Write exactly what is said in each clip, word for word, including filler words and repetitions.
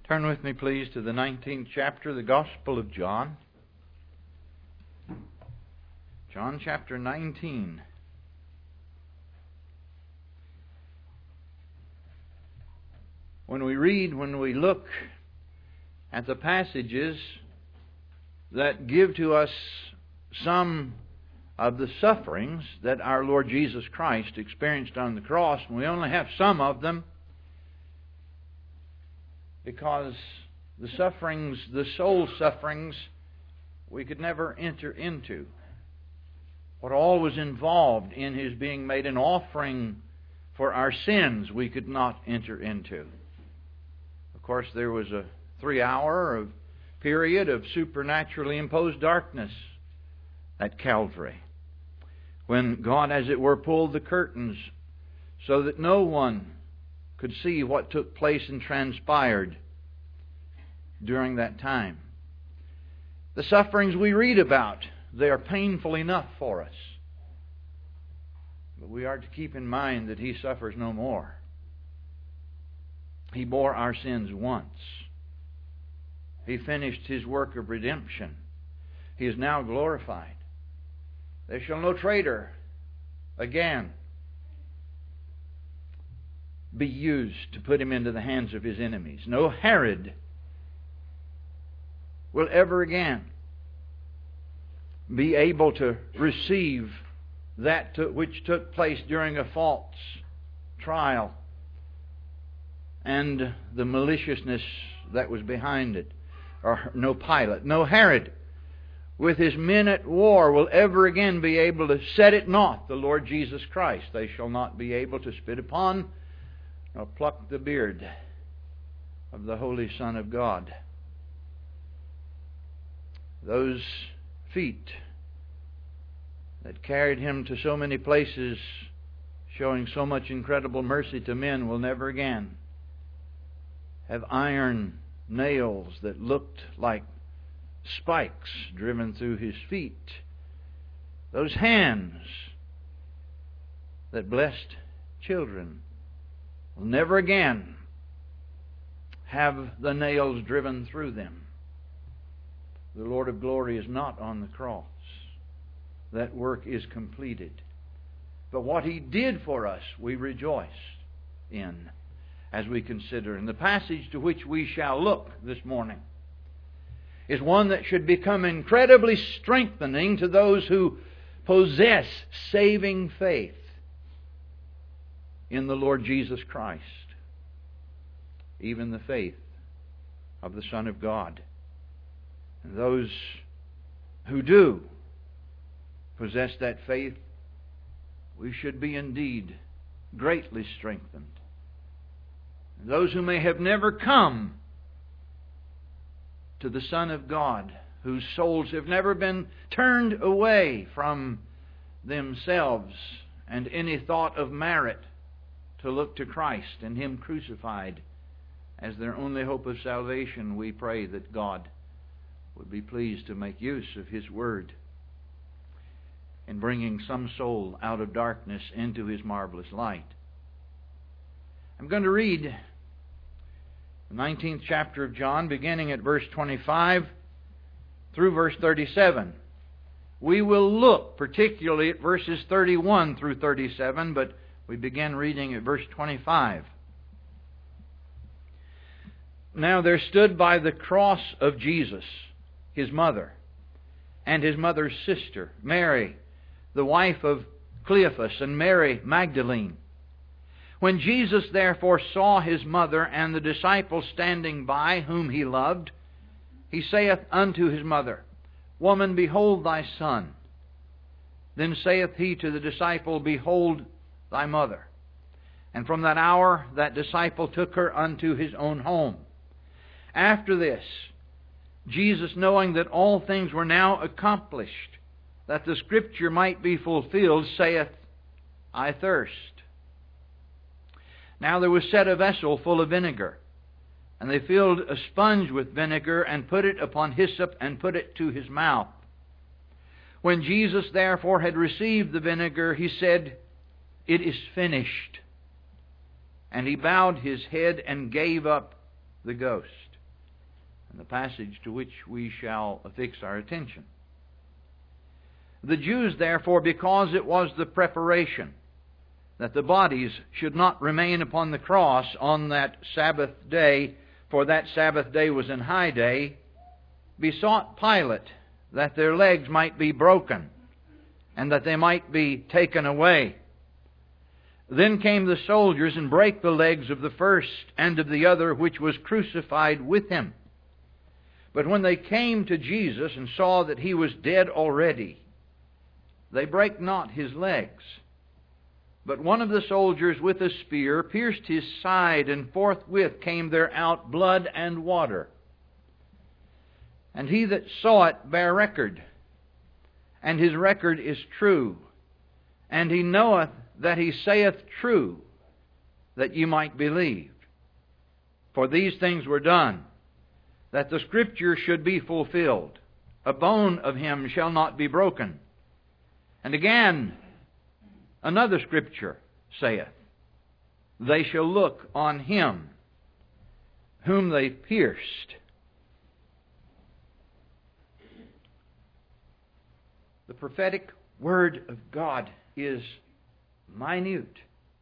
Turn with me, please, to the nineteenth chapter of the Gospel of John. John chapter nineteen. When we read, when we look at the passages that give to us some of the sufferings that our Lord Jesus Christ experienced on the cross, and we only have some of them, because the sufferings, the soul sufferings, we could never enter into. What all was involved in His being made an offering for our sins, we could not enter into. Of course, there was a three-hour of period of supernaturally imposed darkness at Calvary, when God, as it were, pulled the curtains so that no one could see what took place and transpired during that time. The sufferings we read about, they are painful enough for us. But we are to keep in mind that He suffers no more. He bore our sins once. He finished His work of redemption. He is now glorified. There shall no traitor again be used to put Him into the hands of His enemies. No Herod will ever again be able to receive that to, which took place during a false trial and the maliciousness that was behind it. Or no Pilate, no Herod with his men at war will ever again be able to set at naught the Lord Jesus Christ. They shall not be able to spit upon nor pluck the beard of the Holy Son of God. Those feet that carried Him to so many places, showing so much incredible mercy to men, will never again have iron nails that looked like spikes driven through His feet. Those hands that blessed children will never again have the nails driven through them. The Lord of glory is not on the cross. That work is completed. But what He did for us, we rejoice in as we consider. And the passage to which we shall look this morning is one that should become incredibly strengthening to those who possess saving faith in the Lord Jesus Christ, even the faith of the Son of God. And those who do possess that faith, we should be indeed greatly strengthened. And those who may have never come to the Son of God, whose souls have never been turned away from themselves and any thought of merit to look to Christ and Him crucified as their only hope of salvation, we pray that God would be pleased to make use of His Word in bringing some soul out of darkness into His marvelous light. I'm going to read the nineteenth chapter of John, beginning at verse twenty-five through verse thirty-seven. We will look particularly at verses thirty-one through thirty-seven, but we begin reading at verse twenty-five. Now there stood by the cross of Jesus His mother, and His mother's sister, Mary, the wife of Cleophas, and Mary Magdalene. When Jesus therefore saw His mother and the disciple standing by, whom He loved, He saith unto His mother, Woman, behold thy son. Then saith He to the disciple, Behold thy mother. And from that hour that disciple took her unto his own home. After this, Jesus, knowing that all things were now accomplished, that the Scripture might be fulfilled, saith, I thirst. Now there was set a vessel full of vinegar, and they filled a sponge with vinegar, and put it upon hyssop, and put it to His mouth. When Jesus therefore had received the vinegar, He said, It is finished. And He bowed His head and gave up the ghost. and the passage to which we shall affix our attention. The Jews, therefore, because it was the preparation that the bodies should not remain upon the cross on that Sabbath day, for that Sabbath day was an high day, besought Pilate that their legs might be broken and that they might be taken away. Then came the soldiers and brake the legs of the first and of the other which was crucified with him. But when they came to Jesus and saw that he was dead already, they brake not his legs. But one of the soldiers with a spear pierced his side, and forthwith came there out blood and water. And he that saw it bare record, and his record is true. And he knoweth that he saith true, that ye might believe. For these things were done, that the Scripture should be fulfilled. A bone of him shall not be broken. And again, another Scripture saith, they shall look on him whom they pierced. The prophetic word of God is minute.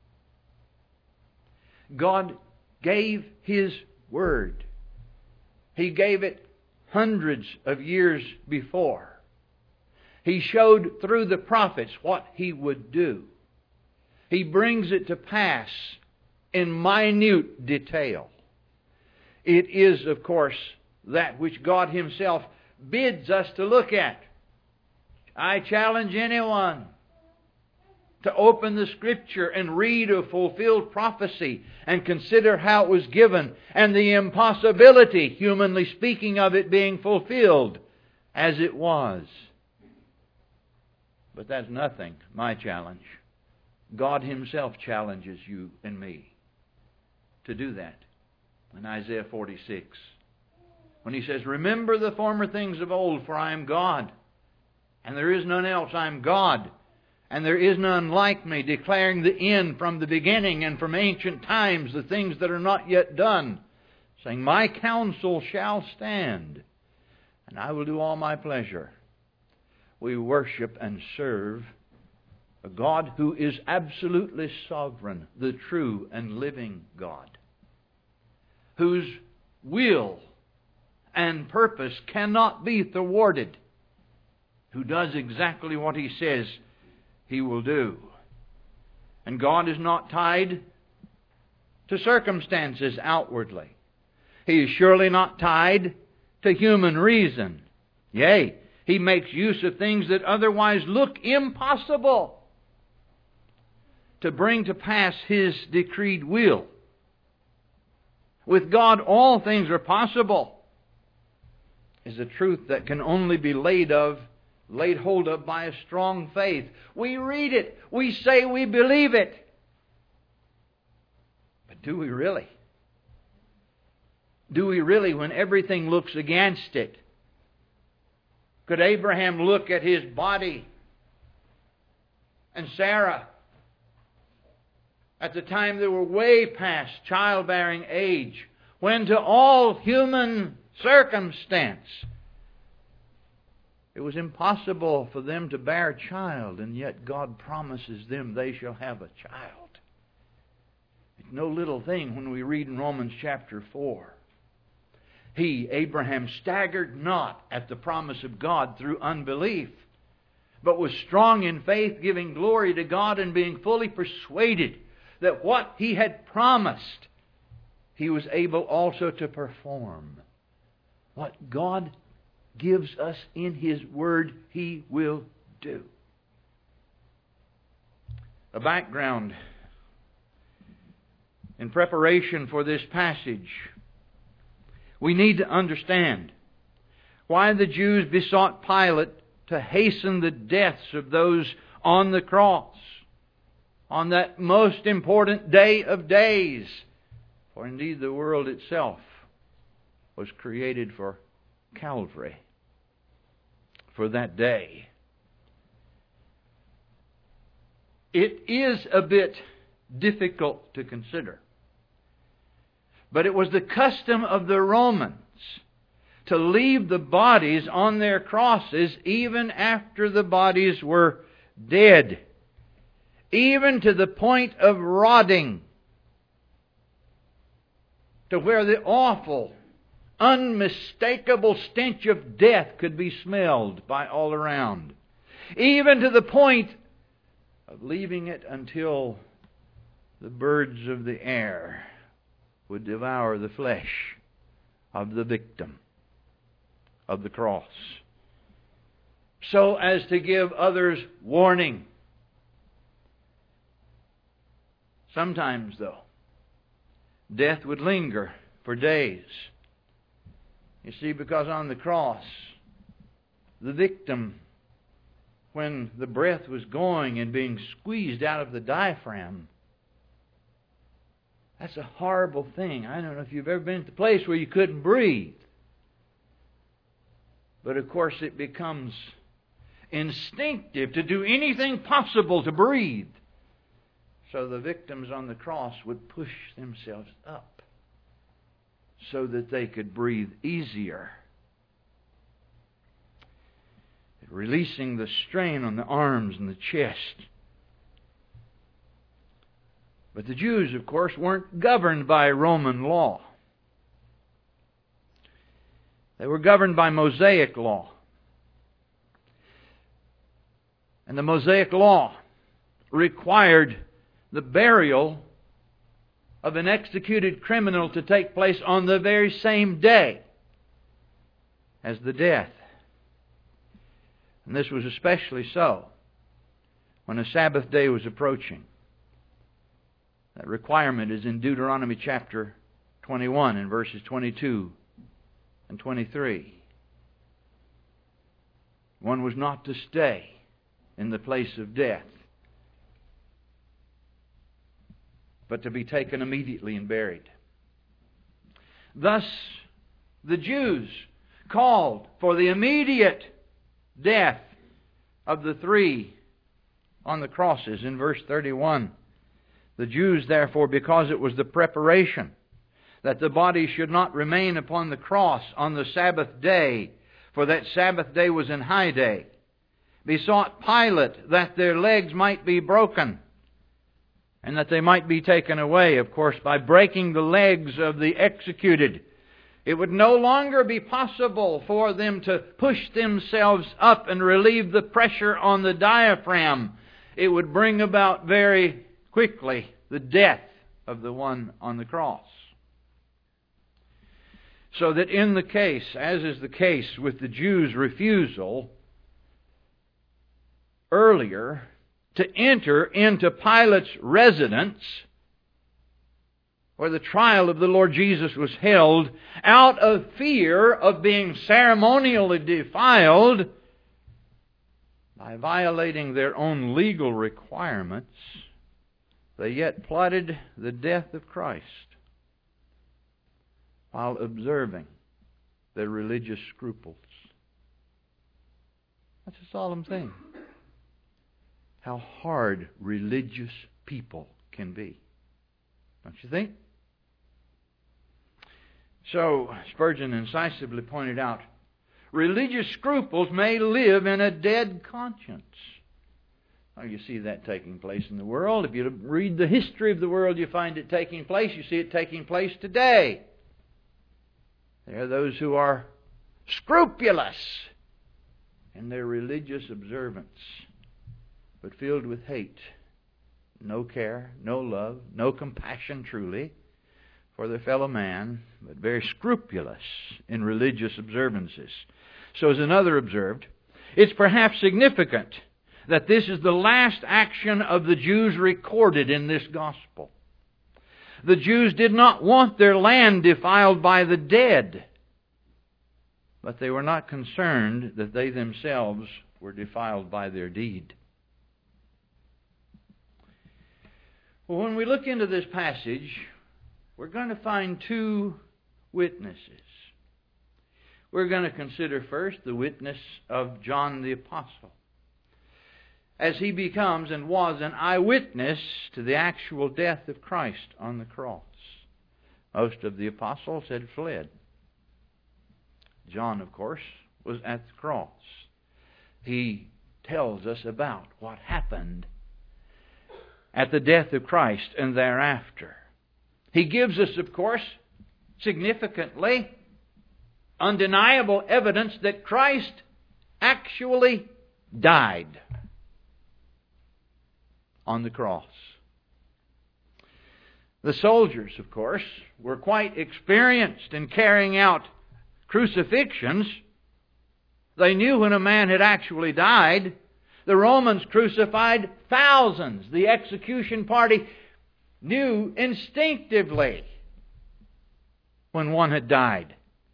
God gave His word. He gave it hundreds of years before. He showed through the prophets what He would do. He brings it to pass in minute detail. It is, of course, that which God Himself bids us to look at. I challenge anyone to open the Scripture and read a fulfilled prophecy and consider how it was given and the impossibility, humanly speaking, of it being fulfilled as it was. But that's nothing, my challenge. God Himself challenges you and me to do that in Isaiah forty-six. When He says, remember the former things of old, for I am God, and there is none else. I am God, and there is none like me, declaring the end from the beginning and from ancient times, the things that are not yet done, saying, my counsel shall stand, and I will do all my pleasure. We worship and serve a God who is absolutely sovereign, the true and living God, whose will and purpose cannot be thwarted, who does exactly what He says He will do. And God is not tied to circumstances outwardly. He is surely not tied to human reason. Yea, He makes use of things that otherwise look impossible to bring to pass His decreed will. With God, all things are possible, is a truth that can only be laid of, laid hold of by a strong faith. We read it. We say we believe it. But do we really? Do we really when everything looks against it? Could Abraham look at his body and Sarah at the time they were way past childbearing age, when to all human circumstance it was impossible for them to bear a child, and yet God promises them they shall have a child. It's no little thing when we read in Romans chapter four. He, Abraham, staggered not at the promise of God through unbelief, but was strong in faith, giving glory to God and being fully persuaded that what He had promised, He was able also to perform. What God gives us in His Word, He will do. A background in preparation for this passage. We need to understand why the Jews besought Pilate to hasten the deaths of those on the cross on that most important day of days. For indeed the world itself was created for Calvary, for that day. It is a bit difficult to consider, but it was the custom of the Romans to leave the bodies on their crosses even after the bodies were dead, even to the point of rotting, to where the awful, unmistakable stench of death could be smelled by all around, even to the point of leaving it until the birds of the air would devour the flesh of the victim of the cross, so as to give others warning. Sometimes, though, death would linger for days. You see, because on the cross, the victim, when the breath was going and being squeezed out of the diaphragm, that's a horrible thing. I don't know if you've ever been at the place where you couldn't breathe. But of course it becomes instinctive to do anything possible to breathe. So the victims on the cross would push themselves up so that they could breathe easier, releasing the strain on the arms and the chest. But the Jews, of course, weren't governed by Roman law. They were governed by Mosaic law. And the Mosaic law required the burial of an executed criminal to take place on the very same day as the death. And this was especially so when a Sabbath day was approaching. That requirement is in Deuteronomy chapter twenty-one and verses twenty-two and twenty-three. One was not to stay in the place of death, but to be taken immediately and buried. Thus, the Jews called for the immediate death of the three on the crosses in verse thirty-one. The Jews, therefore, because it was the preparation that the body should not remain upon the cross on the Sabbath day, for that Sabbath day was an high day, besought Pilate that their legs might be broken and that they might be taken away. Of course, by breaking the legs of the executed, it would no longer be possible for them to push themselves up and relieve the pressure on the diaphragm. It would bring about very quickly the death of the one on the cross. So that in the case, as is the case with the Jews' refusal earlier to enter into Pilate's residence, where the trial of the Lord Jesus was held, out of fear of being ceremonially defiled by violating their own legal requirements, they yet plotted the death of Christ while observing their religious scruples. That's a solemn thing. How hard religious people can be. Don't you think? So, Spurgeon incisively pointed out, religious scruples may live in a dead conscience. Well, you see that taking place in the world. If you read the history of the world, you find it taking place. You see it taking place today. There are those who are scrupulous in their religious observance, but filled with hate, no care, no love, no compassion truly for their fellow man, but very scrupulous in religious observances. So as another observed, it's perhaps significant that this is the last action of the Jews recorded in this gospel. The Jews did not want their land defiled by the dead, but they were not concerned that they themselves were defiled by their deed. Well, when we look into this passage, we're going to find two witnesses. We're going to consider first the witness of John the Apostle, as he becomes and was an eyewitness to the actual death of Christ on the cross. Most of the apostles had fled. John, of course, was at the cross. He tells us about what happened at the death of Christ and thereafter. He gives us, of course, significantly, undeniable evidence that Christ actually died on the cross. The soldiers, of course, were quite experienced in carrying out crucifixions. They knew when a man had actually died. The Romans crucified thousands. The execution party knew instinctively when one had died.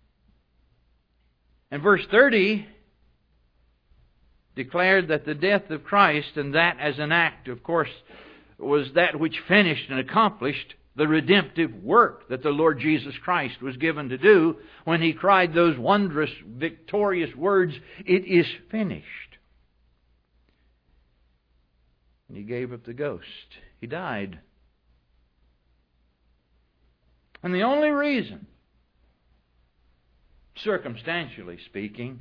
And verse thirty declared that the death of Christ, and that as an act, of course, was that which finished and accomplished the redemptive work that the Lord Jesus Christ was given to do when He cried those wondrous, victorious words, "It is finished." And He gave up the ghost. He died. And the only reason, circumstantially speaking,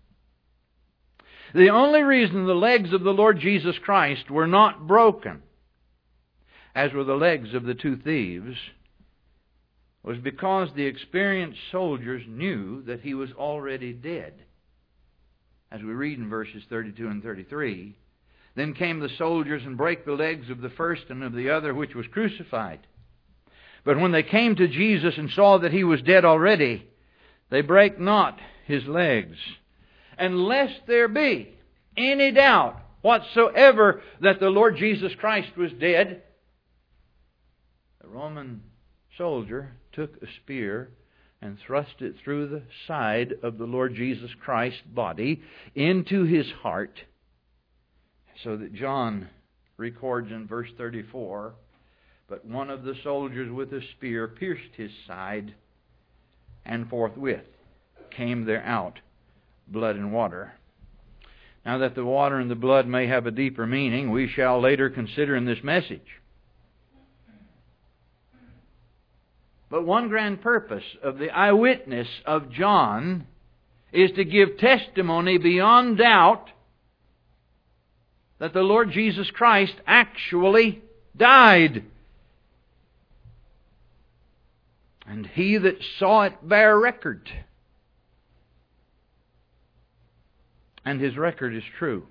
the only reason the legs of the Lord Jesus Christ were not broken, as were the legs of the two thieves, was because the experienced soldiers knew that He was already dead. As we read in verses thirty-two and thirty-three, "Then came the soldiers and brake the legs of the first and of the other which was crucified. But when they came to Jesus and saw that He was dead already, they brake not His legs. And lest there be any doubt whatsoever that the Lord Jesus Christ was dead, the Roman soldier took a spear and thrust it through the side of the Lord Jesus Christ's body into His heart, so that John records in verse thirty-four, "But one of the soldiers with a spear pierced His side, and forthwith came there out blood and water." Now that the water and the blood may have a deeper meaning, we shall later consider in this message. But one grand purpose of the eyewitness of John is to give testimony beyond doubt that the Lord Jesus Christ actually died. And he that saw it bear record. And his record is true.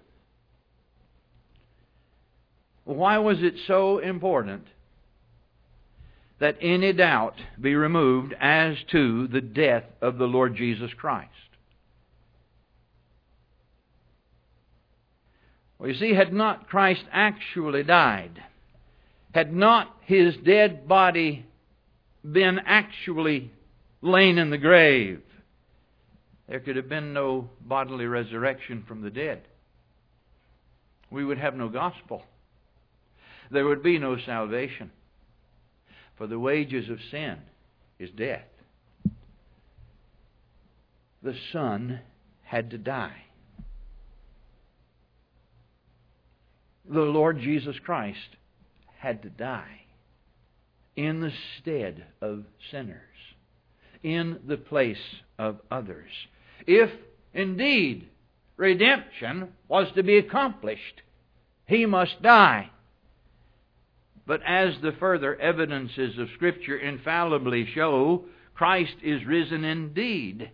Why was it so important that any doubt be removed as to the death of the Lord Jesus Christ? Well, you see, had not Christ actually died, had not His dead body been actually lain in the grave, there could have been no bodily resurrection from the dead. We would have no gospel. There would be no salvation. For the wages of sin is death. The Son had to die. The Lord Jesus Christ had to die in the stead of sinners, in the place of others. If indeed redemption was to be accomplished, He must die. But as the further evidences of Scripture infallibly show, Christ is risen indeed.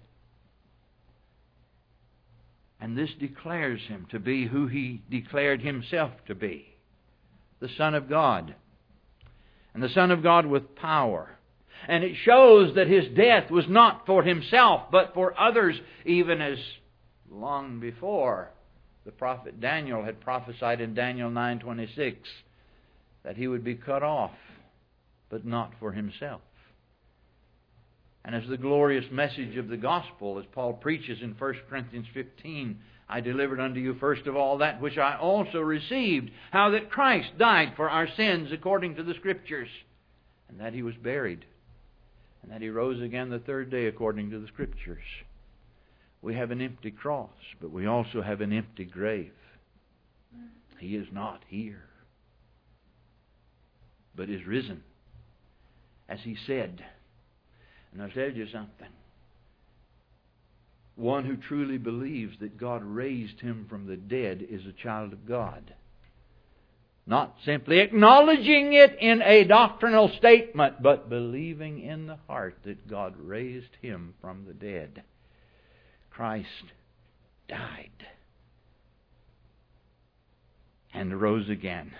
And this declares Him to be who He declared Himself to be, the Son of God. And the Son of God with power. And it shows that His death was not for Himself, but for others, even as long before the prophet Daniel had prophesied in Daniel nine twenty-six that He would be cut off, but not for Himself. And as the glorious message of the gospel, as Paul preaches in First Corinthians fifteen, "I delivered unto you first of all that which I also received, how that Christ died for our sins according to the Scriptures, and that He was buried, and that He rose again the third day according to the Scriptures." We have an empty cross, but we also have an empty grave. He is not here, but is risen, as He said. And I'll tell you something. one who truly believes that God raised him from the dead is a child of God. Not simply acknowledging it in a doctrinal statement, but believing in the heart that God raised him from the dead. Christ died and rose again.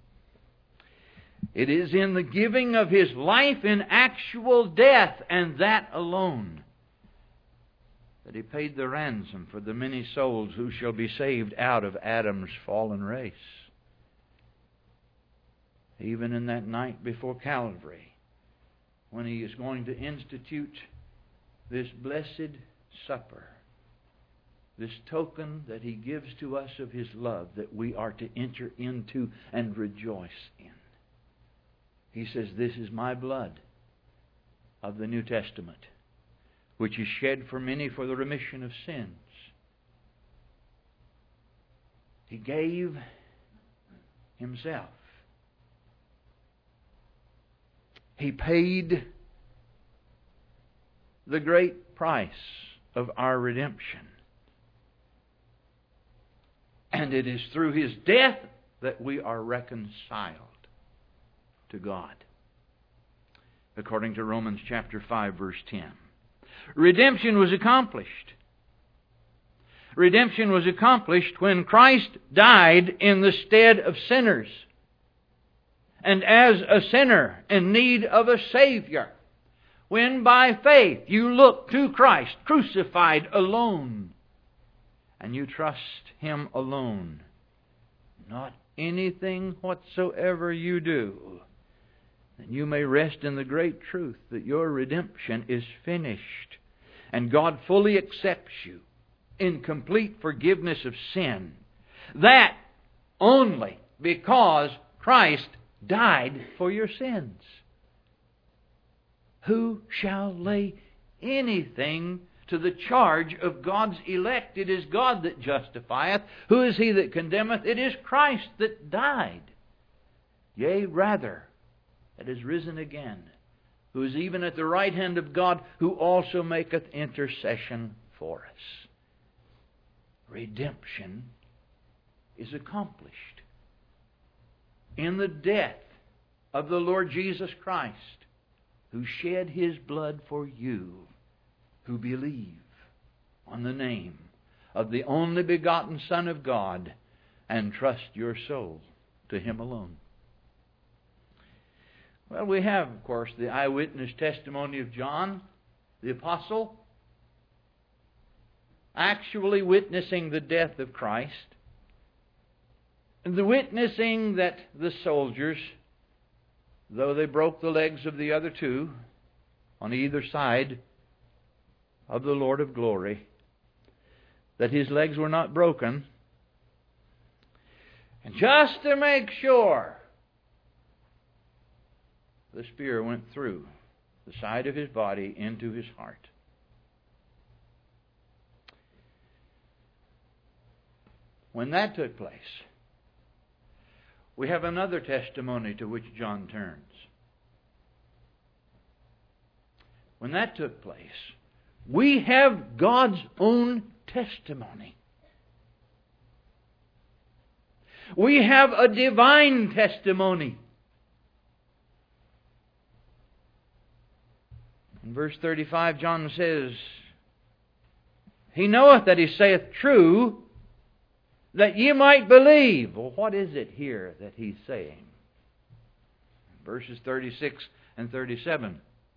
It is in the giving of His life in actual death, and that alone, that He paid the ransom for the many souls who shall be saved out of Adam's fallen race. Even in that night before Calvary, when He is going to institute this blessed supper, this token that He gives to us of His love that we are to enter into and rejoice in. He says, "This is my blood of the New Testament, which is shed for many for the remission of sins." He gave Himself. He paid the great price of our redemption. And it is through His death that we are reconciled to God, according to Romans chapter five, verse ten. Redemption was accomplished. Redemption was accomplished when Christ died in the stead of sinners, and as a sinner in need of a Savior. When by faith you look to Christ crucified alone, and you trust Him alone, not anything whatsoever you do, then you may rest in the great truth that your redemption is finished, and God fully accepts you in complete forgiveness of sin. That only because Christ died for your sins. Who shall lay anything to the charge of God's elect? It is God that justifieth. Who is he that condemneth? It is Christ that died. Yea, rather, that is risen again, who is even at the right hand of God, who also maketh intercession for us. Redemption is accomplished in the death of the Lord Jesus Christ, who shed His blood for you who believe on the name of the only begotten Son of God and trust your soul to Him alone. Well, we have, of course, the eyewitness testimony of John, the apostle, actually witnessing the death of Christ, and the witnessing that the soldiers, though they broke the legs of the other two on either side of the Lord of glory, that His legs were not broken. And just to make sure, the spear went through the side of His body into His heart. When that took place, we have another testimony to which John turns. When that took place, we have God's own testimony. We have a divine testimony. In verse thirty-five, John says, "He knoweth that He saith true, that ye might believe." Well, what is it here that He's saying? Verses thirty-six and thirty-seven.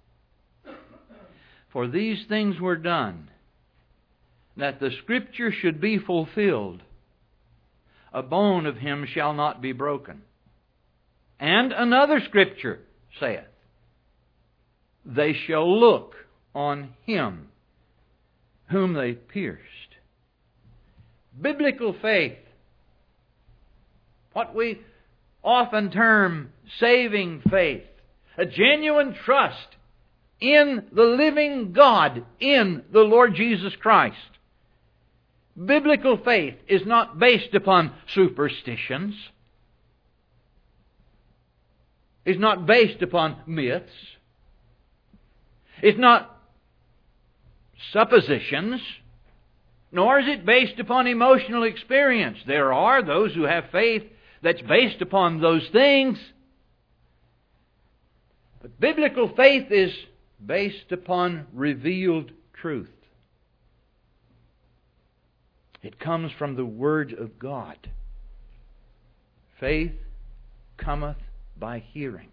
"For these things were done, that the Scripture should be fulfilled. A bone of him shall not be broken. And another Scripture saith, they shall look on Him whom they pierced." Biblical faith, what we often term saving faith, a genuine trust in the living God, in the Lord Jesus Christ. Biblical faith is not based upon superstitions. It's not based upon myths. It's not suppositions nor is it based upon emotional experience. There are those who have faith that's based upon those things. But biblical faith is based upon revealed truth. It comes from the Word of God. Faith cometh by hearing,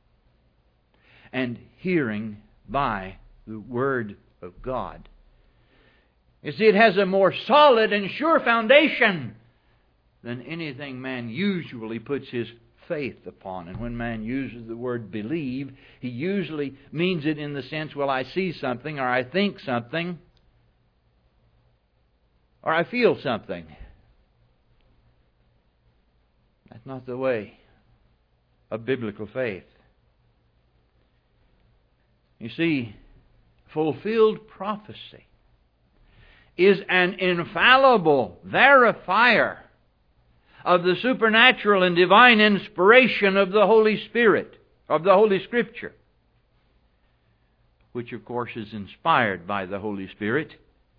and hearing by the Word of God. You see, it has a more solid and sure foundation than anything man usually puts his faith upon. And when man uses the word believe, he usually means it in the sense, well, I see something, or I think something, or I feel something. That's not the way of biblical faith. You see, fulfilled prophecy is an infallible verifier of the supernatural and divine inspiration of the Holy Spirit, of the Holy Scripture, which of course is inspired by the Holy Spirit.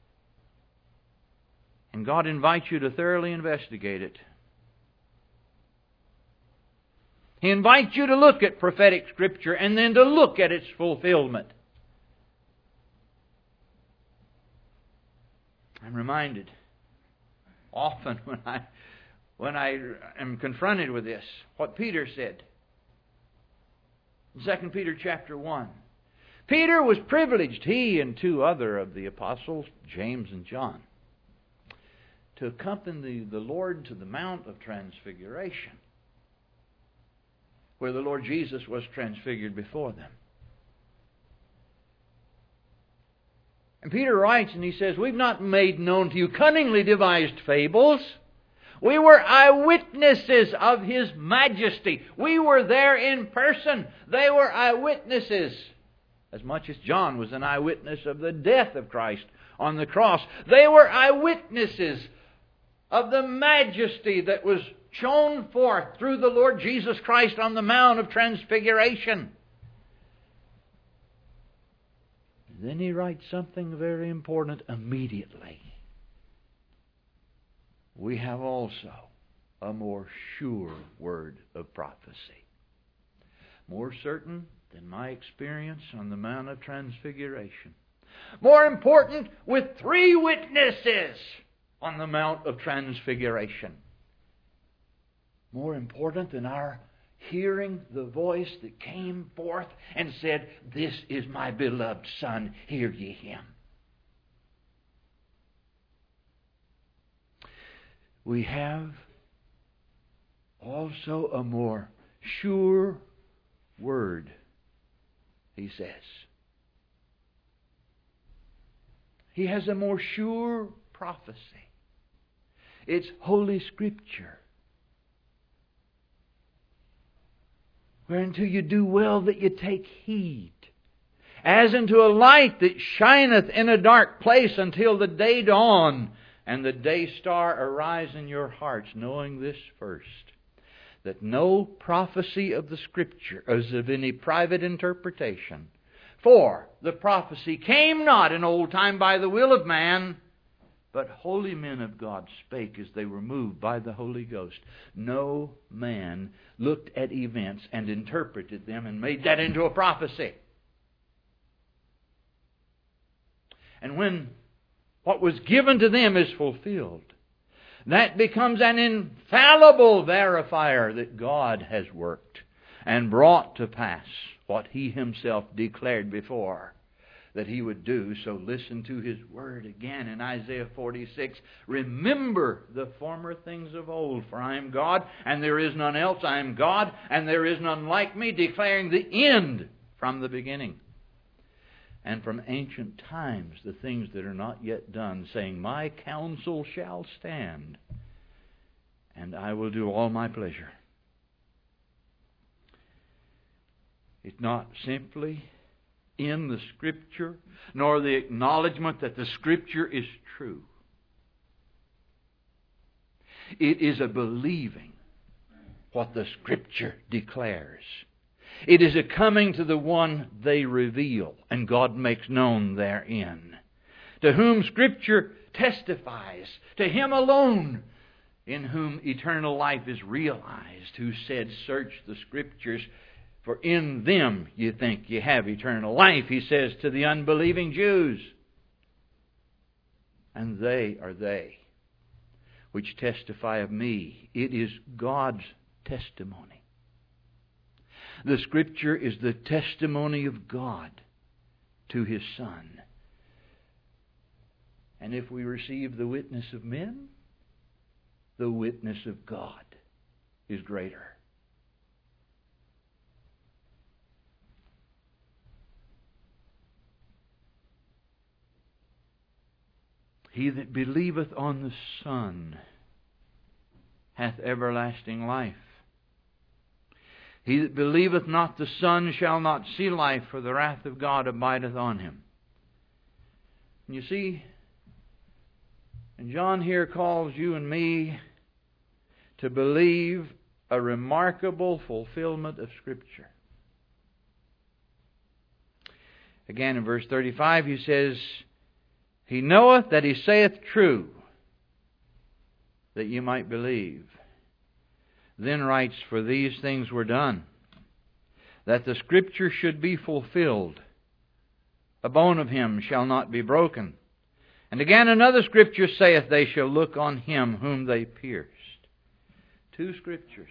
And God invites you to thoroughly investigate it. He invites you to look at prophetic Scripture and then to look at its fulfillment. I'm reminded often when I when I am confronted with this, what Peter said in Second Peter chapter one. Peter was privileged, he and two other of the apostles, James and John, to accompany the Lord to the Mount of Transfiguration, where the Lord Jesus was transfigured before them. And Peter writes and he says, we've not made known to you cunningly devised fables. We were eyewitnesses of His majesty. We were there in person. They were eyewitnesses. As much as John was an eyewitness of the death of Christ on the cross, they were eyewitnesses of the majesty that was shown forth through the Lord Jesus Christ on the Mount of Transfiguration. Then he writes something very important immediately. We have also a more sure word of prophecy, more certain than my experience on the Mount of Transfiguration, more important with three witnesses on the Mount of Transfiguration, more important than our hearing the voice that came forth and said, this is my beloved Son, hear ye Him. We have also a more sure word, he says. He has a more sure prophecy. It's Holy Scripture, whereunto you do well that you take heed, as unto a light that shineth in a dark place until the day dawn, and the day star arise in your hearts, knowing this first, that no prophecy of the Scripture is of any private interpretation. For the prophecy came not in old time by the will of man, but holy men of God spake as they were moved by the Holy Ghost. No man looked at events and interpreted them and made that into a prophecy. And when what was given to them is fulfilled, that becomes an infallible verifier that God has worked and brought to pass what He Himself declared before that He would do. So listen to His word again in Isaiah forty-six. Remember the former things of old, for I am God, and there is none else. I am God, and there is none like me, declaring the end from the beginning. And from ancient times the things that are not yet done, saying, my counsel shall stand, and I will do all my pleasure. It's not simply in the Scripture, nor the acknowledgement that the Scripture is true. It is a believing what the Scripture declares. It is a coming to the one they reveal, and God makes known therein. to whom Scripture testifies, to Him alone, in whom eternal life is realized, who said, "Search the Scriptures, for in them you think you have eternal life," He says to the unbelieving Jews. "And they are they which testify of me." It is God's testimony. The Scripture is the testimony of God to His Son. And if we receive the witness of men, the witness of God is greater. He that believeth on the Son hath everlasting life. He that believeth not the Son shall not see life, for the wrath of God abideth on him. And you see, and John here calls you and me to believe a remarkable fulfillment of Scripture. Again in verse thirty-five he says, "He knoweth that he saith true, that ye might believe." Then writes, "For these things were done, that the Scripture should be fulfilled. A bone of him shall not be broken." And again another Scripture saith, "They shall look on him whom they pierced." Two Scriptures.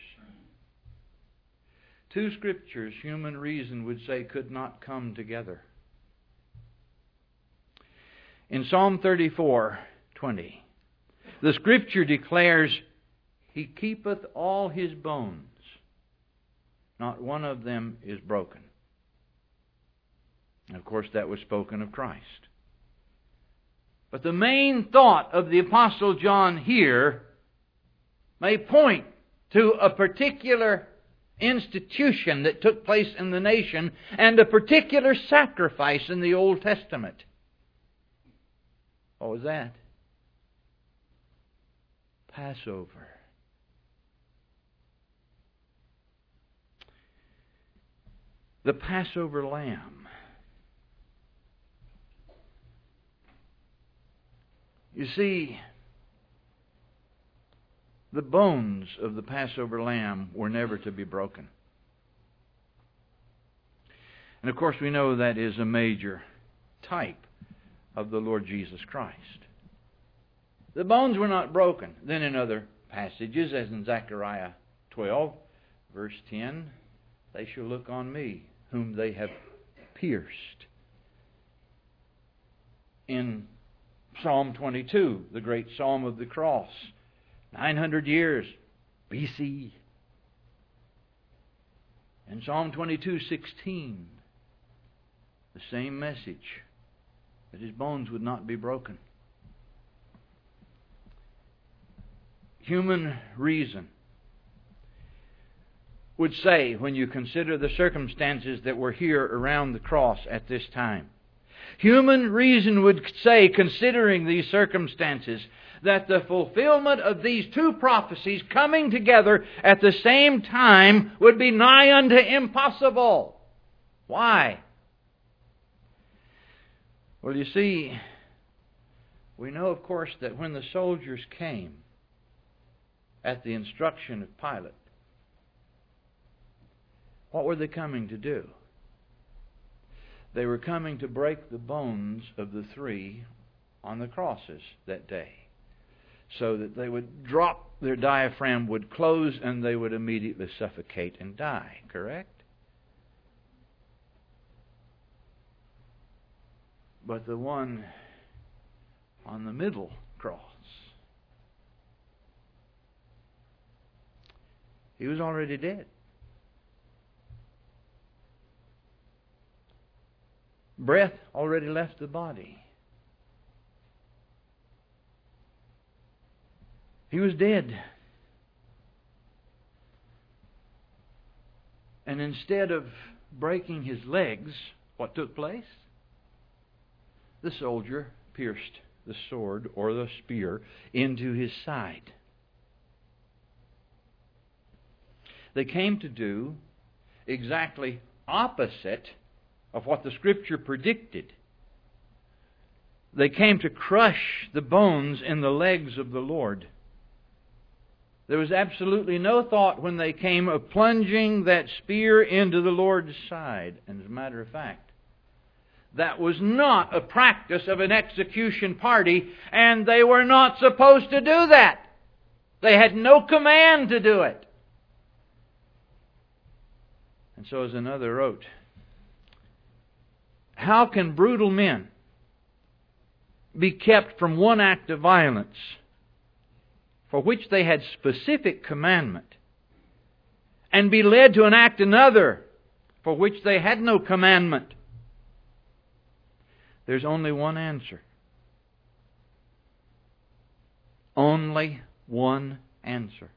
Two Scriptures human reason would say could not come together. In Psalm thirty-four twenty, the Scripture declares, "He keepeth all his bones. Not one of them is broken." And of course, that was spoken of Christ. But the main thought of the Apostle John here may point to a particular institution that took place in the nation and a particular sacrifice in the Old Testament. What was that? Passover. The Passover lamb. You see, the bones of the Passover lamb were never to be broken. And of course we know that is a major type of the Lord Jesus Christ. The bones were not broken. Then in other passages, as in Zechariah twelve, verse ten, "They shall look on me, whom they have pierced." In Psalm twenty-two, the great Psalm of the Cross, nine hundred years B C. In Psalm twenty-two sixteen, the same message, that his bones would not be broken. Human reason would say, when you consider the circumstances that were here around the cross at this time, human reason would say, considering these circumstances, that the fulfillment of these two prophecies coming together at the same time would be nigh unto impossible. Why? Well, you see, we know, of course, that when the soldiers came at the instruction of Pilate, what were they coming to do? They were coming to break the bones of the three on the crosses that day, so that they would drop, their diaphragm would close, and they would immediately suffocate and die. Correct? But the one on the middle cross, he was already dead. Breath already left the body. He was dead. And instead of breaking his legs, what took place? The soldier pierced the sword or the spear into his side. They came to do exactly opposite of what the Scripture predicted. They came to crush the bones in the legs of the Lord. There was absolutely no thought when they came of plunging that spear into the Lord's side. And as a matter of fact, that was not a practice of an execution party, and they were not supposed to do that. They had no command to do it. And so as another wrote, how can brutal men be kept from one act of violence for which they had specific commandment, and be led to enact another for which they had no commandment? There's only one answer. Only one answer.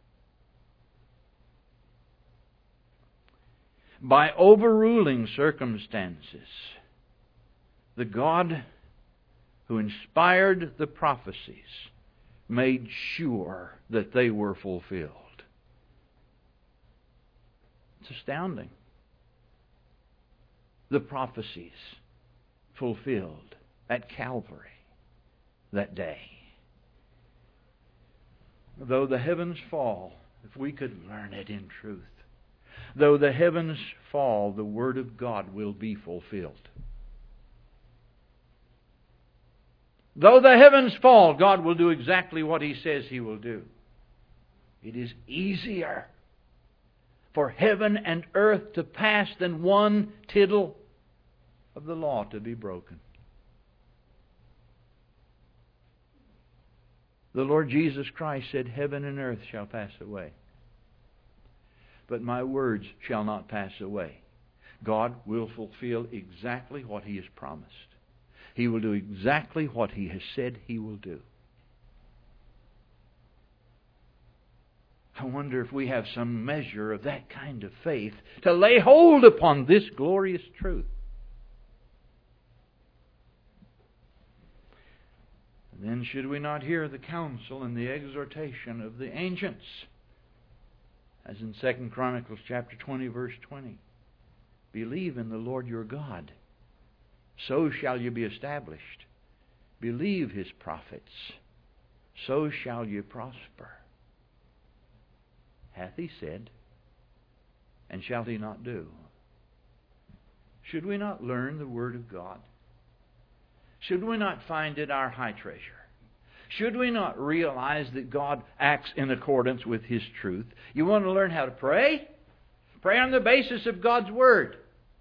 By overruling circumstances, the God who inspired the prophecies made sure that they were fulfilled. It's astounding. The prophecies fulfilled at Calvary that day. Though the heavens fall, if we could learn it in truth, though the heavens fall, the Word of God will be fulfilled. Though the heavens fall, God will do exactly what He says He will do. It is easier for heaven and earth to pass than one tittle of the law to be broken. The Lord Jesus Christ said, heaven and earth shall pass away, but my words shall not pass away. God will fulfill exactly what He has promised. He will do exactly what He has said He will do. I wonder if we have some measure of that kind of faith to lay hold upon this glorious truth. And then should we not hear the counsel and the exhortation of the ancients, as in Second Chronicles chapter twenty, verse twenty? Believe in the Lord your God, so shall you be established. Believe His prophets, so shall you prosper. Hath He said, and shall He not do? Should we not learn the Word of God? Should we not find it our high treasure? Should we not realize that God acts in accordance with His truth? You want to learn how to pray? Pray on the basis of God's Word.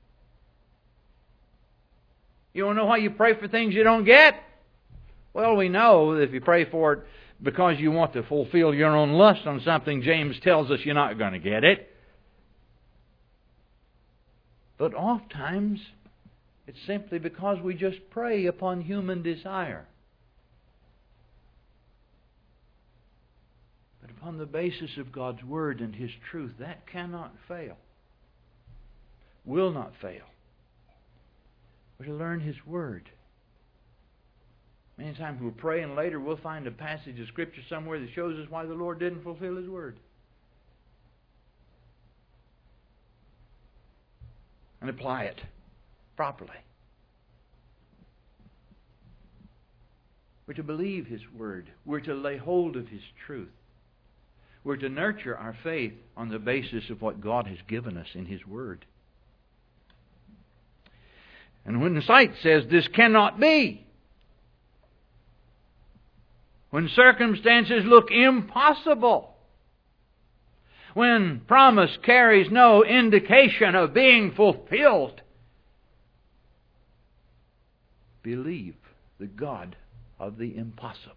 You want to know why you pray for things you don't get? Well, we know that if you pray for it because you want to fulfill your own lust on something, James tells us you're not going to get it. But oftentimes, it's simply because we just prey upon human desire. But upon the basis of God's Word and His truth, that cannot fail. Will not fail. We're to learn His Word. Many times we'll pray and later we'll find a passage of Scripture somewhere that shows us why the Lord didn't fulfill His Word. And apply it properly. We're to believe His Word. We're to lay hold of His truth. We're to nurture our faith on the basis of what God has given us in His Word. And when the sight says this cannot be, when circumstances look impossible, when promise carries no indication of being fulfilled, believe the God of the impossible.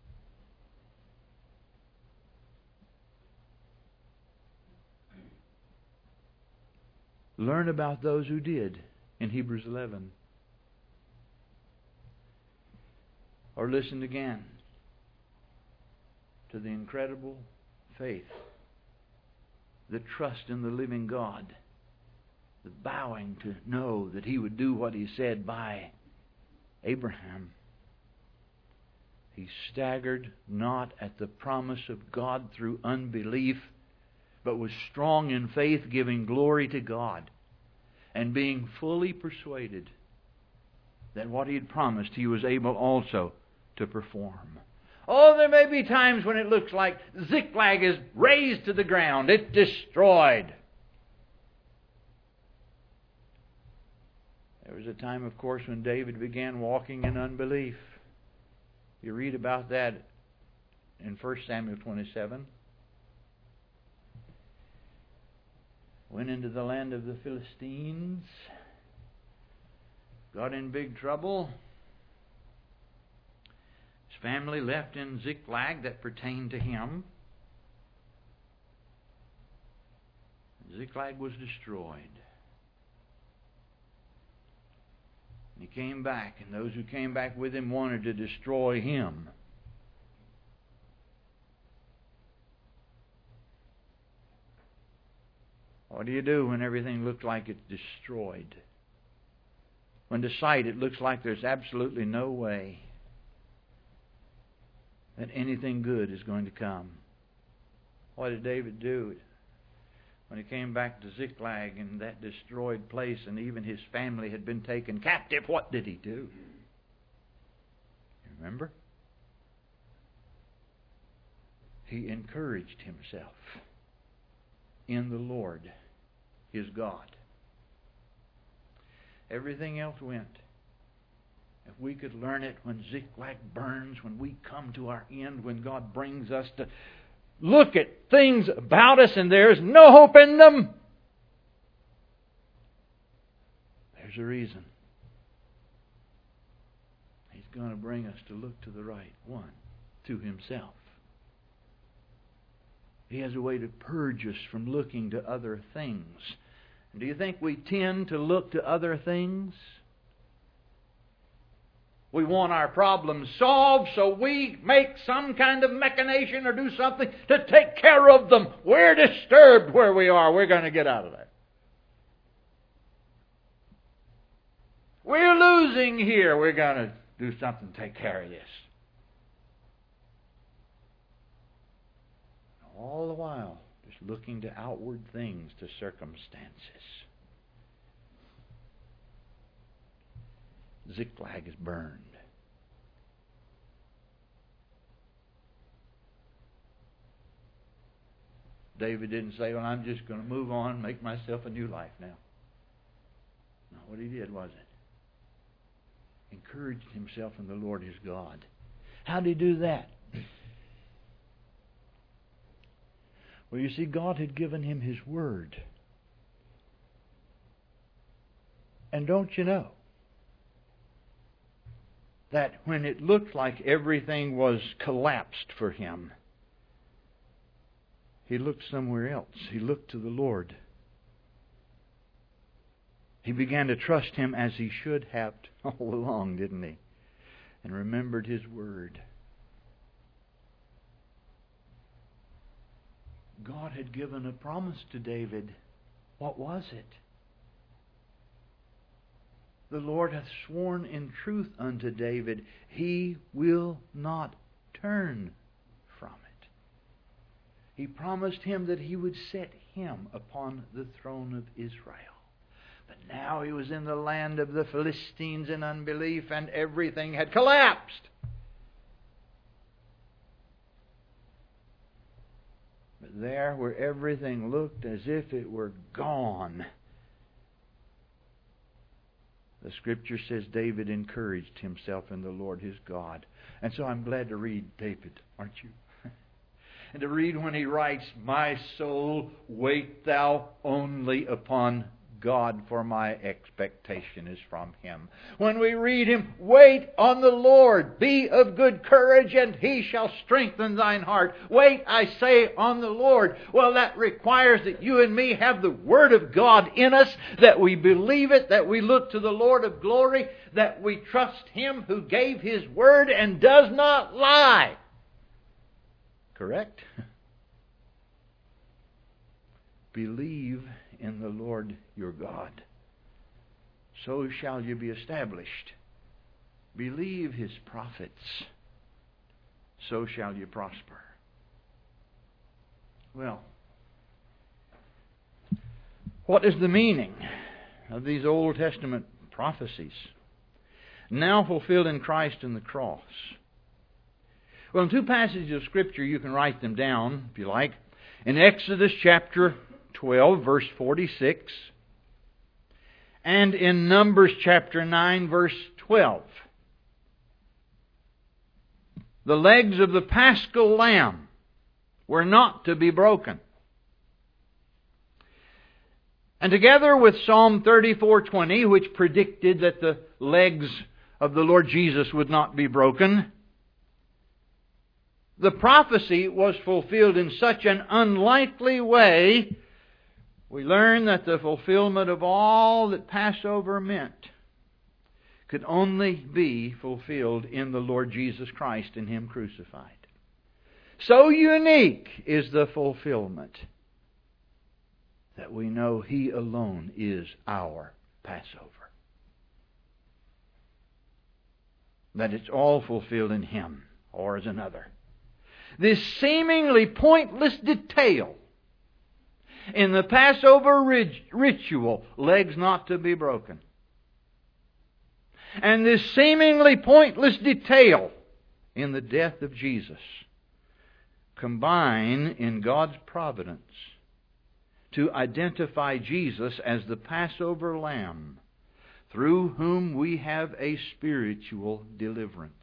Learn about those who did in Hebrews eleven. Or listen again to the incredible faith, the trust in the living God, the bowing to know that He would do what He said by Abraham. He staggered not at the promise of God through unbelief, but was strong in faith, giving glory to God, and being fully persuaded that what He had promised He was able also to perform. Oh, there may be times when it looks like Ziklag is razed to the ground. It's destroyed. There was a time, of course, when David began walking in unbelief. You read about that in First Samuel twenty-seven. Went into the land of the Philistines. Got in big trouble. His family left in Ziklag that pertained to him. Ziklag was destroyed. He came back, and those who came back with him wanted to destroy him. What do you do when everything looks like it's destroyed? When to sight it looks like there's absolutely no way that anything good is going to come. What did David do? When he came back to Ziklag and that destroyed place, and even his family had been taken captive, what did he do? You remember? He encouraged himself in the Lord, his God. Everything else went. If we could learn it when Ziklag burns, when we come to our end, when God brings us to look at things about us and there's no hope in them, there's a reason. He's going to bring us to look to the right one, to Himself. He has a way to purge us from looking to other things. Do you think we tend to look to other things? We want our problems solved, so we make some kind of machination or do something to take care of them. We're disturbed where we are. We're going to get out of that. We're losing here. We're going to do something to take care of this. All the while, just looking to outward things, to circumstances. Ziklag is burned. David didn't say, well, I'm just going to move on and make myself a new life now. No, what he did was it. Encouraged himself in the Lord his God. How did he do that? Well, you see, God had given him His Word. And don't you know that when it looked like everything was collapsed for him, he looked somewhere else. He looked to the Lord. He began to trust Him as he should have all along, didn't he? And remembered His Word. God had given a promise to David. What was it? The Lord hath sworn in truth unto David, He will not turn from it. He promised him that He would set him upon the throne of Israel. But now he was in the land of the Philistines in unbelief, and everything had collapsed. But there, where everything looked as if it were gone, the Scripture says David encouraged himself in the Lord his God. And so I'm glad to read David, aren't you? And to read when he writes, my soul, wait thou only upon God, for my expectation is from Him. When we read him, wait on the Lord, be of good courage, and He shall strengthen thine heart. Wait, I say, on the Lord. Well, that requires that you and me have the Word of God in us, that we believe it, that we look to the Lord of glory, that we trust Him who gave His Word and does not lie. Correct? Believe in the Lord your God. So shall you be established. Believe His prophets. So shall you prosper. Well, what is the meaning of these Old Testament prophecies? now fulfilled in Christ and the cross. Well, in two passages of Scripture, you can write them down, if you like. In Exodus chapter twelve, verse forty-six, and in Numbers chapter nine, verse twelve. The legs of the Paschal Lamb were not to be broken. And together with Psalm thirty-four twenty, which predicted that the legs of the Lord Jesus would not be broken, the prophecy was fulfilled in such an unlikely way, we learn that the fulfillment of all that Passover meant could only be fulfilled in the Lord Jesus Christ and Him crucified. So unique is the fulfillment that we know He alone is our Passover. That it's all fulfilled in Him, or as another. This seemingly pointless detail in the Passover rit- ritual, legs not to be broken. And this seemingly pointless detail in the death of Jesus combine in God's providence to identify Jesus as the Passover Lamb through whom we have a spiritual deliverance.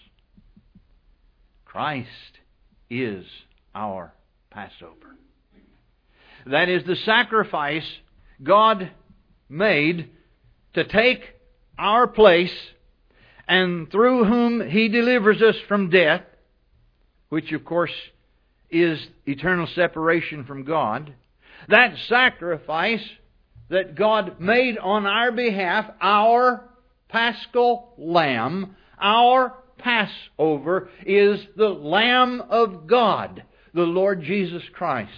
Christ is our Passover. That is the sacrifice God made to take our place, and through whom He delivers us from death, which of course is eternal separation from God. That sacrifice that God made on our behalf, our Paschal Lamb, our Passover, is the Lamb of God, the Lord Jesus Christ.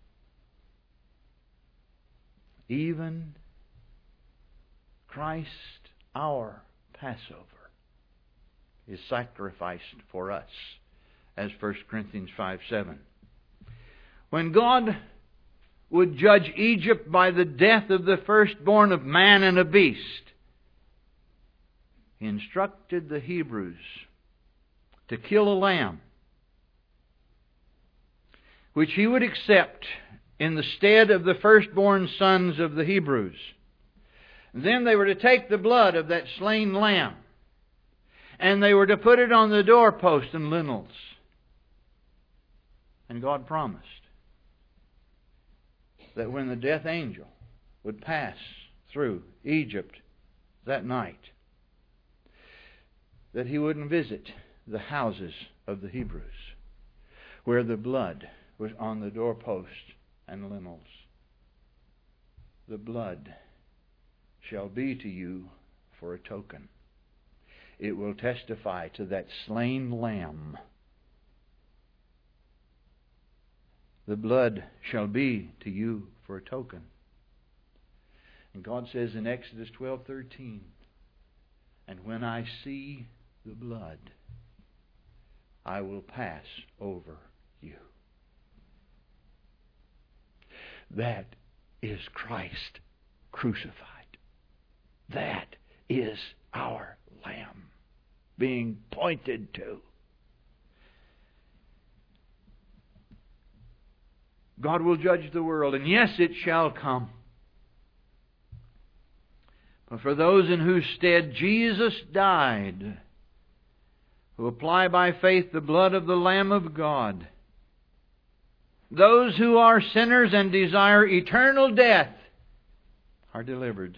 Even Christ, our Passover, is sacrificed for us, as First Corinthians five seven. When God would judge Egypt by the death of the firstborn of man and a beast, He instructed the Hebrews to kill a lamb, which He would accept in the stead of the firstborn sons of the Hebrews. Then they were to take the blood of that slain lamb, and they were to put it on the doorpost and lintels. And God promised that when the death angel would pass through Egypt that night, that He wouldn't visit the houses of the Hebrews where the blood was on the doorpost and lintels. The blood shall be to you for a token. It will testify to that slain lamb. The blood shall be to you for a token. And God says in Exodus twelve thirteen, and when I see the blood, I will pass over you. That is Christ crucified. That is our Lamb being pointed to. God will judge the world, and yes, it shall come. But for those in whose stead Jesus died, who apply by faith the blood of the Lamb of God, those who are sinners and desire eternal death are delivered.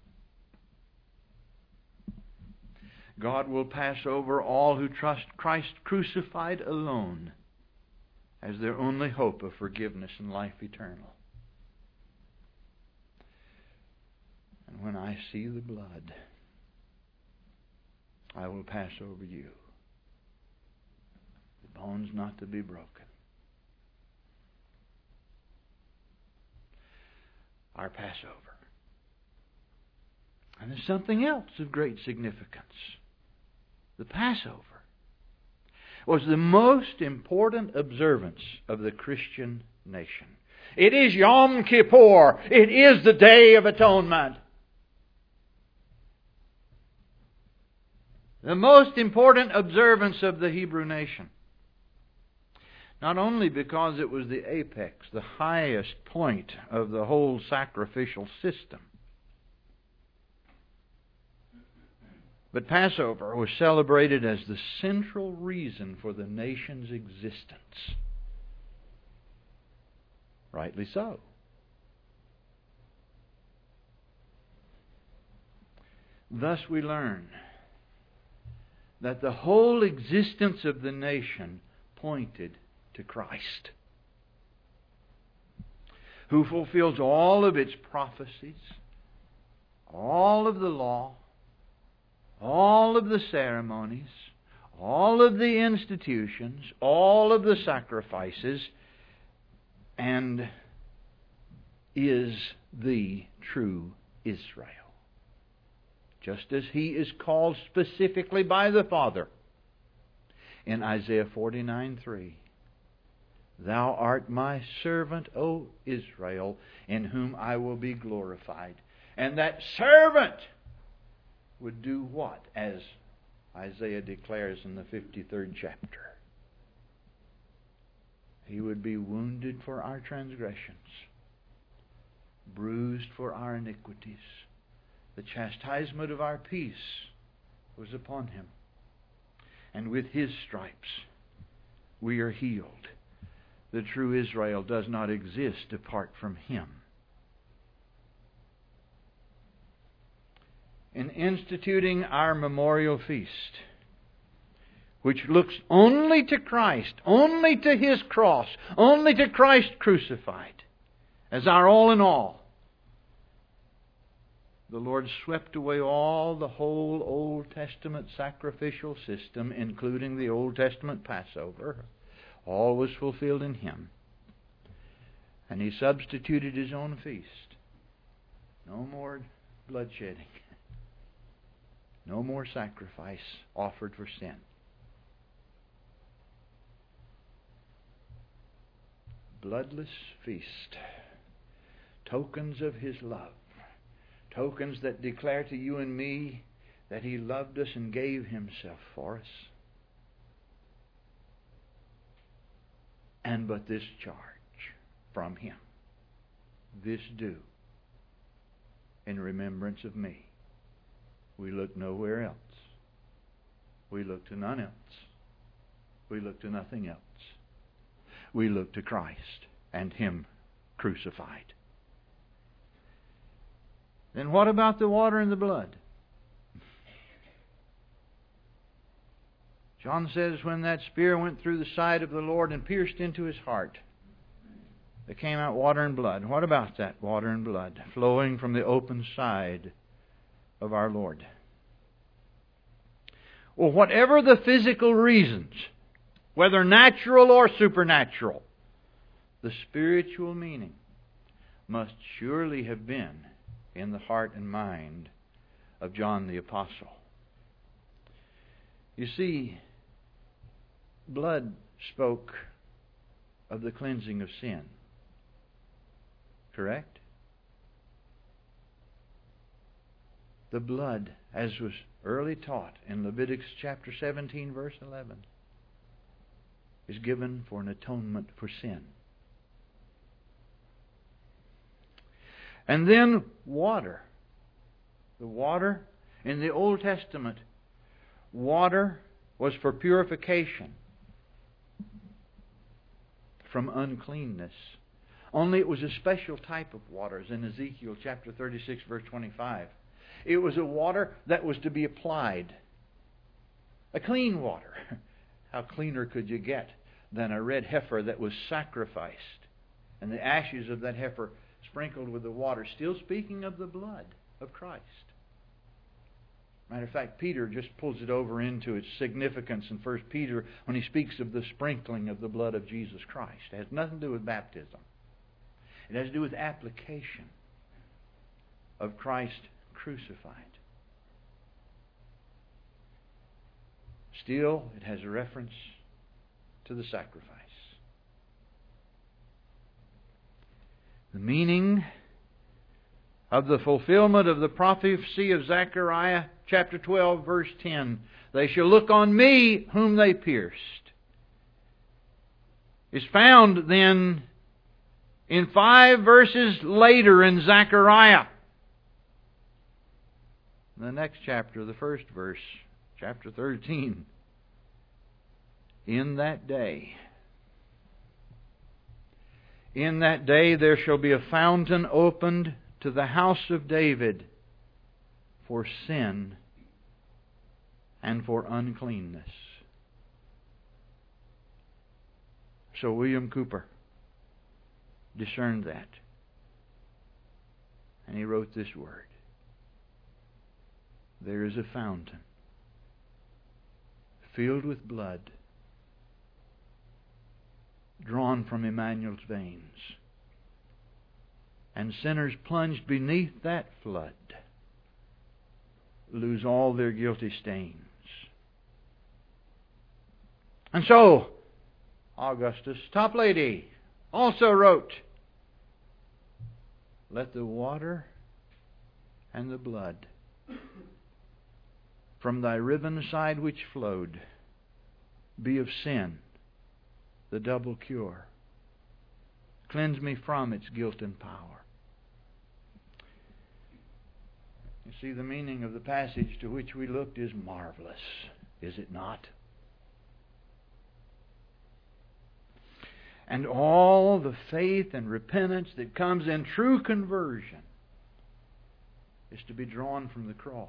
God will pass over all who trust Christ crucified alone as their only hope of forgiveness and life eternal. And when I see the blood, I will pass over you. The bones not to be broken. Our Passover. And there's something else of great significance. The Passover was the most important observance of the Christian nation. It is Yom Kippur. It is the Day of Atonement. The most important observance of the Hebrew nation. Not only because it was the apex, the highest point of the whole sacrificial system, but Passover was celebrated as the central reason for the nation's existence. Rightly so. Thus we learn that the whole existence of the nation pointed to Christ, who fulfills all of its prophecies, all of the law, all of the ceremonies, all of the institutions, all of the sacrifices, and is the true Israel. Just as He is called specifically by the Father in Isaiah forty-nine three. Thou art my servant, O Israel, in whom I will be glorified. And that servant would do what? As Isaiah declares in the fifty-third chapter. He would be wounded for our transgressions, bruised for our iniquities. The chastisement of our peace was upon Him. And with His stripes we are healed. The true Israel does not exist apart from Him. In instituting our memorial feast, which looks only to Christ, only to His cross, only to Christ crucified, as our all in all, the Lord swept away all the whole Old Testament sacrificial system, including the Old Testament Passover. All was fulfilled in Him. And He substituted His own feast. No more bloodshedding. No more sacrifice offered for sin. Bloodless feast. Tokens of His love. Tokens that declare to you and me that He loved us and gave Himself for us. And but this charge from Him. This do in remembrance of me. We look nowhere else. We look to none else. We look to nothing else. We look to Christ and Him crucified. Then what about the water and the blood? John says when that spear went through the side of the Lord and pierced into His heart, there came out water and blood. What about that water and blood flowing from the open side of our Lord? Well, whatever the physical reasons, whether natural or supernatural, the spiritual meaning must surely have been in the heart and mind of John the Apostle. You see, blood spoke of the cleansing of sin. Correct? The blood, as was early taught in Leviticus chapter seventeen, verse eleven, is given for an atonement for sin. And then water. The water in the Old Testament, water was for purification from uncleanness. Only it was a special type of water, as in Ezekiel chapter thirty-six, verse twenty-five. It was a water that was to be applied. A clean water. How cleaner could you get than a red heifer that was sacrificed, and the ashes of that heifer sprinkled with the water, still speaking of the blood of Christ. Matter of fact, Peter just pulls it over into its significance in First Peter when he speaks of the sprinkling of the blood of Jesus Christ. It has nothing to do with baptism. It has to do with application of Christ crucified. Still, it has a reference to the sacrifice. The meaning of the fulfillment of the prophecy of Zechariah chapter twelve, verse ten. They shall look on me whom they pierced. Is found then in five verses later in Zechariah. The next chapter, the first verse, chapter thirteen. In that day, in that day there shall be a fountain opened to the house of David for sin and for uncleanness. So William Cooper discerned that. And he wrote this word. There is a fountain filled with blood drawn from Emmanuel's veins. And sinners plunged beneath that flood lose all their guilty stains. And so, Augustus Toplady also wrote, let the water and the blood from thy riven side which flowed be of sin the double cure. Cleanse me from its guilt and power. You see, the meaning of the passage to which we looked is marvelous, is it not? And all the faith and repentance that comes in true conversion is to be drawn from the cross.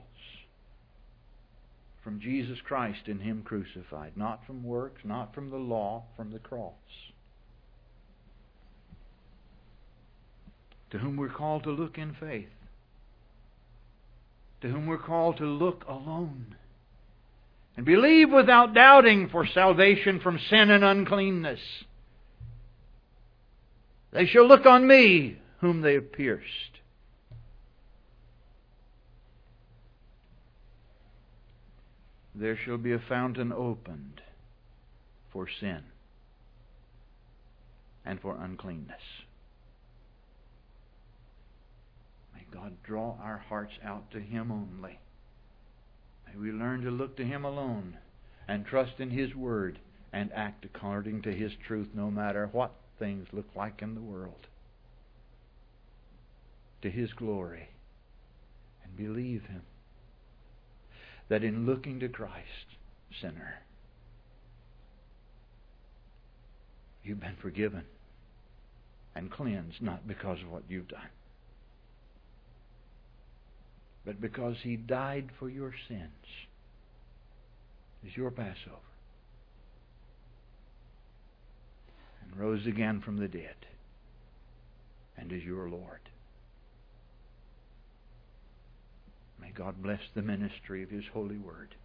From Jesus Christ and Him crucified. Not from works, not from the law, from the cross. To whom we're called to look in faith. To whom we're called to look alone. And believe without doubting for salvation from sin and uncleanness. They shall look on me whom they have pierced. There shall be a fountain opened for sin and for uncleanness. May God draw our hearts out to Him only. May we learn to look to Him alone and trust in His Word and act according to His truth no matter what things look like in the world. To His glory. And believe Him. That in looking to Christ, sinner, you've been forgiven and cleansed not because of what you've done, but because He died for your sins as your Passover and rose again from the dead and is your Lord. May God bless the ministry of His holy word.